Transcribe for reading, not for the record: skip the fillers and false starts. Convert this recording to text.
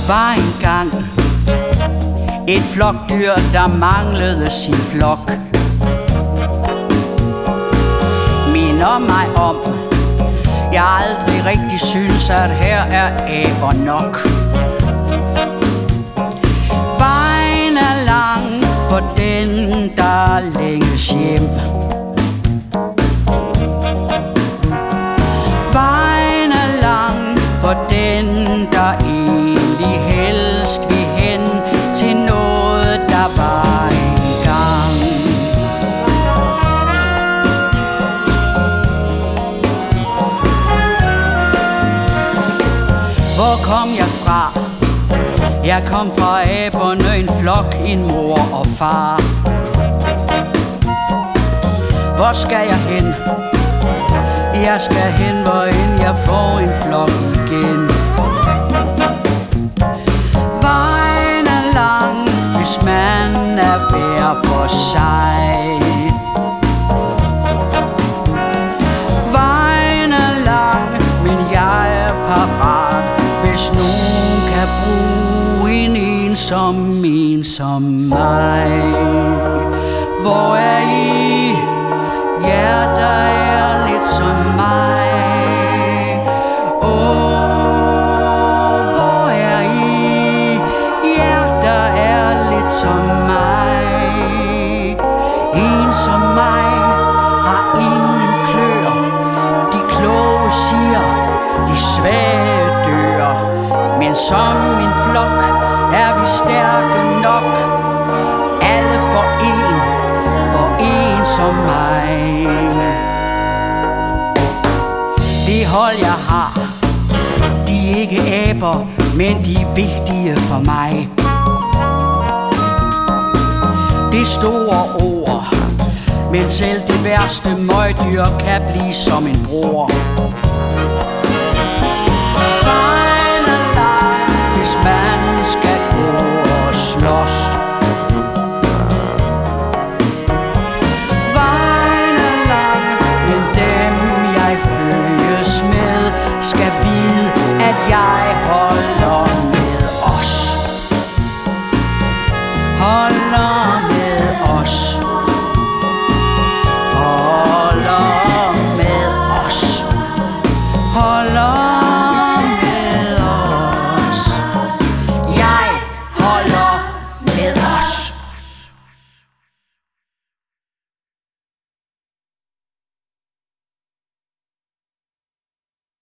var engang et flokdyr, der manglede sin flok. Minder mig om, jeg aldrig rigtig synes, at her er aber nok. Vejen er lang for den, der længes hjem. Vejen er lang for den, der egentlig helst vil hen til noget, der var engang. Hvor kom jeg fra? Jeg kom fra aberne, en flok, en mor og far. Hvor skal jeg hen? Jeg skal hen, hvorend jeg får en flok igen. Vejen er lang, hvis man er hver for sig. Vejen er lang, men jeg er parat, hvis nogen kan bruge en som mig. Hvor er I? Hjerter er lidt som mig. Hvor er I? Hjerter er lidt som mig. En som mig har ingen klør. De kloge siger, de svage dør. Men som min flok er vi stærke nok. Alle for en som mig. Det hold jeg har, de er ikke aber, men de er vigtige for mig. Det store ord, men selv det værste møgdyr kan blive som en bror.